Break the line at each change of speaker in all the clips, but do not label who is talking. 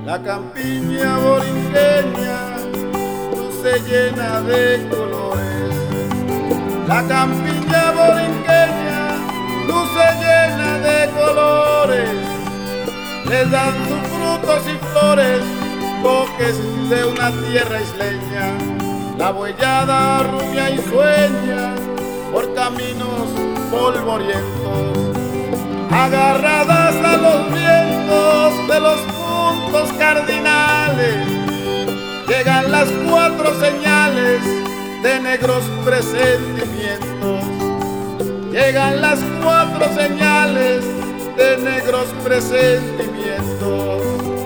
La campiña borinqueña luce llena de colores. La campiña borinqueña luce llena de colores. Le dan sus frutos y flores, toques de una tierra isleña. La boyada rumia y sueña por caminos polvorientos, agarradas a los vientos de los puntos cardinales. Llegan las 4 señales de negros presentimientos. Llegan las 4 señales de negros presentimientos.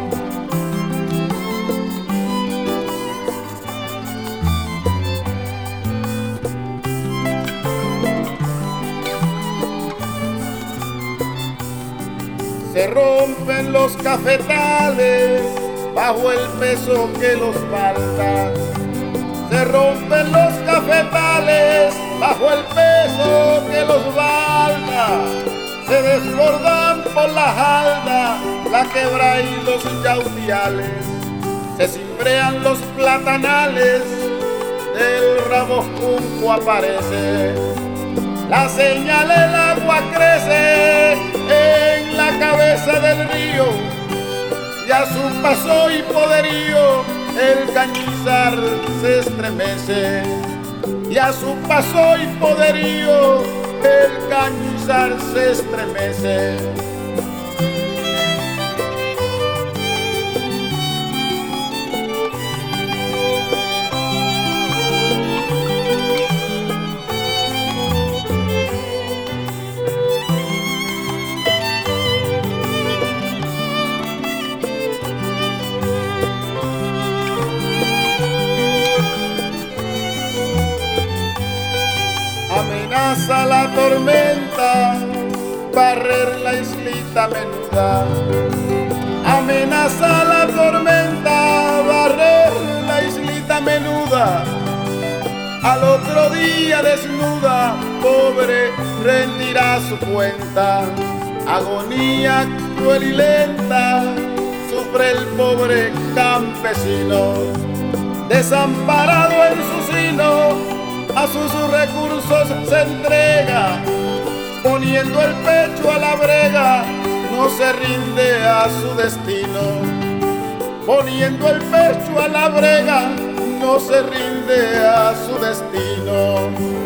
Se rompen los cafetales bajo el peso que los falta. Se rompen los cafetales bajo el peso que los balda. Se desbordan por la jalda, la quebra y los yautiales. Se cimbrean los platanales, del rabo junco aparece. La señal, el agua crece en la cabeza del río, y a su paso y poderío el cañizar se estremece. Y a su paso y poderío el cañizar se estremece. Amenaza la tormenta barrer la islita menuda. Amenaza la tormenta barrer la islita menuda. Al otro día desnuda, pobre, rendirá su cuenta. Agonía cruel y lenta sufre el pobre campesino, desamparado en su sino. A sus recursos se entrega, poniendo el pecho a la brega, no se rinde a su destino. Poniendo el pecho a la brega, no se rinde a su destino.